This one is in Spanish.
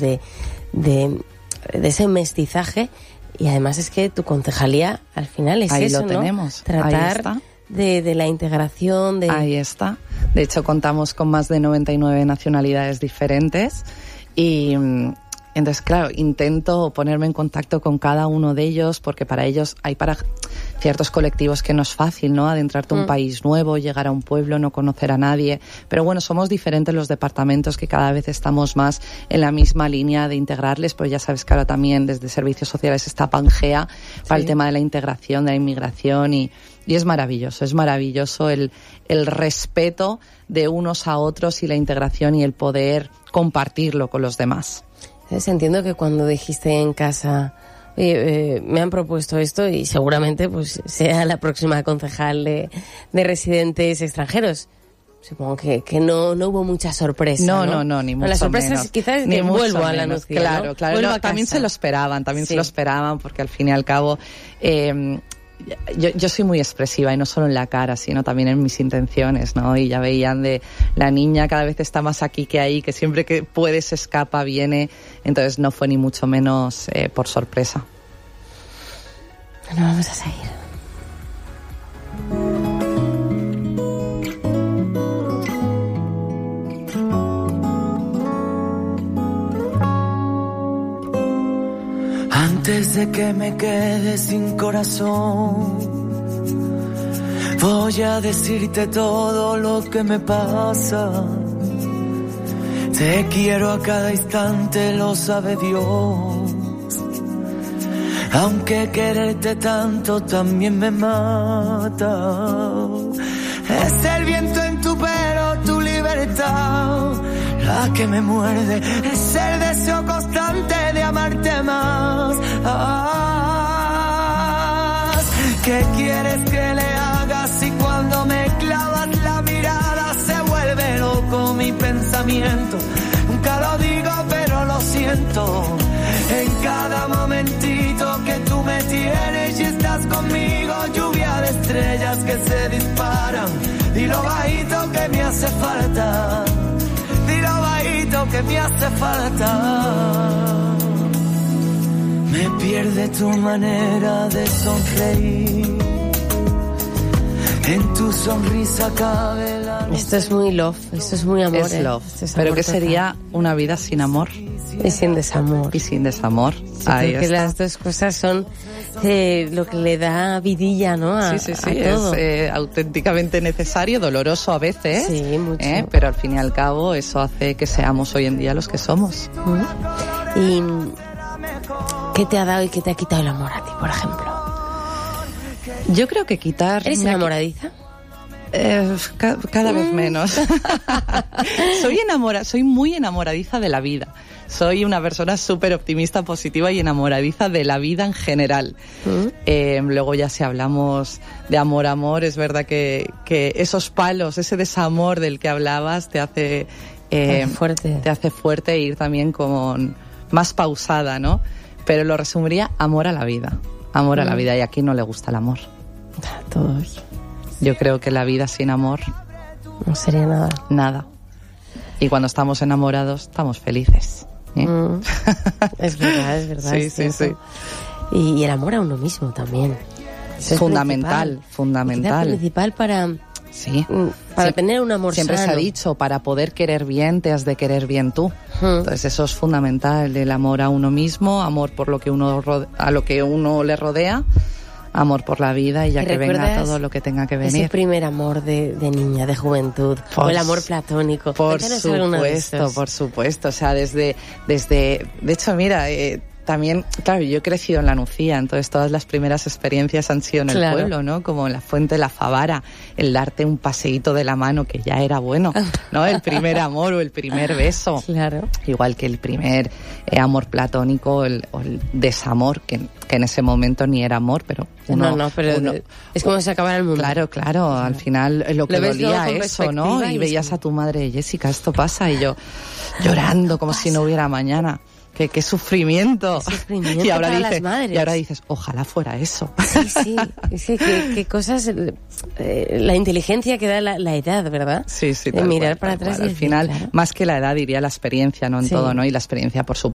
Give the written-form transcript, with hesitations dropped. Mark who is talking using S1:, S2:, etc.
S1: de ese mestizaje. Y además es que tu concejalía al final es
S2: ahí
S1: eso,
S2: lo tenemos.
S1: Tratar de la integración.
S2: Ahí está. De hecho, contamos con más de 99 nacionalidades diferentes y entonces, claro, intento ponerme en contacto con cada uno de ellos porque para ellos para ciertos colectivos que no es fácil, ¿no? Adentrarte a un país nuevo, llegar a un pueblo, no conocer a nadie. Pero bueno, somos diferentes los departamentos que cada vez estamos más en la misma línea de integrarles, pero ya sabes que ahora también desde Servicios Sociales está Pangea para el tema de la integración, de la inmigración y es maravilloso el respeto de unos a otros y la integración y el poder compartirlo con los demás.
S1: Entiendo que cuando dijiste en casa, me han propuesto esto y seguramente pues sea la próxima concejal de residentes extranjeros. Supongo que no hubo mucha sorpresa, ¿no?
S2: No, ni mucho menos.
S1: La sorpresa es quizás que vuelvo a la Nucía,
S2: Claro,
S1: ¿no?
S2: claro.
S1: No,
S2: también se lo esperaban, porque al fin y al cabo yo soy muy expresiva y no solo en la cara, sino también en mis intenciones, ¿no? Y ya veían de la niña cada vez está más aquí que ahí, que siempre que puede se escapa, viene. Entonces no fue ni mucho menos por sorpresa.
S1: Bueno, vamos a seguir.
S3: Antes de que me quede sin corazón, voy a decirte todo lo que me pasa. Te quiero a cada instante, lo sabe Dios. Aunque quererte tanto también me mata. Es el viento en tu pelo, tu libertad, la que me muerde. Es el deseo constante de amarte más. ¿Qué quieres que le haga si cuando me clavas la mirada se vuelve loco mi pensamiento? Nunca lo digo pero lo siento. En cada momentito que tú me tienes y estás conmigo, lluvia de estrellas que se disparan. Dilo bajito que me hace falta. Dilo bajito que me hace falta. Me pierde tu manera de sonreír. En tu sonrisa cabe la...
S1: Esto es muy love, esto es muy amor.
S2: Es love. Pero ¿qué sería una vida sin amor?
S1: Y sin desamor.
S2: Y sin desamor.
S1: Sí, creo que las dos cosas son lo que le da vidilla, ¿no? A todo.
S2: Es auténticamente necesario, doloroso a veces.
S1: Sí, mucho.
S2: Pero al fin y al cabo eso hace que seamos hoy en día los que somos.
S1: ¿Y qué te ha dado y qué te ha quitado el amor a ti, por ejemplo?
S2: Yo creo que quitar...
S1: ¿Eres enamoradiza?
S2: Cada vez menos. Soy muy enamoradiza de la vida. Soy una persona súper optimista, positiva y enamoradiza de la vida en general. Luego ya si hablamos de amor, es verdad que esos palos, ese desamor del que hablabas te hace fuerte e ir también con más pausada, ¿no? Pero lo resumiría amor a la vida. Amor a la vida, y aquí no le gusta el amor.
S1: A todos.
S2: Yo creo que la vida sin amor
S1: no sería nada.
S2: Nada. Y cuando estamos enamorados, estamos felices.
S1: Es verdad.
S2: Sí.
S1: Y el amor a uno mismo también.
S2: Es fundamental.
S1: Es principal para tener un amor
S2: siempre
S1: sano.
S2: Se ha dicho, para poder querer bien, te has de querer bien tú. Entonces eso es fundamental, el amor a uno mismo, amor por lo que a lo que uno le rodea, amor por la vida y ya que venga todo lo que tenga que venir.
S1: Ese primer amor de niña, de juventud, o el amor platónico.
S2: Por supuesto. O sea, desde de hecho, mira, también, claro, yo he crecido en la Nucía, entonces todas las primeras experiencias han sido en el pueblo, ¿no? Como en la Fuente de la Favara, el darte un paseíto de la mano que ya era bueno, ¿no? El primer amor o el primer beso.
S1: Claro.
S2: Igual que el primer amor platónico o el desamor, que en ese momento ni era amor, pero
S1: es como si se acabara el mundo.
S2: Claro, al final lo que dolía eso, ¿no? Y veías a tu madre, Jessica, esto pasa, y yo llorando como si no hubiera mañana. ¡Qué sufrimiento!
S1: Y
S2: ahora dices, ojalá fuera eso.
S1: Sí. Es que qué cosas... la inteligencia que da la edad, ¿verdad?
S2: Sí.
S1: De mirar para atrás.
S2: Al final, más que la edad, diría la experiencia, ¿no? En todo, ¿no? Y la experiencia, por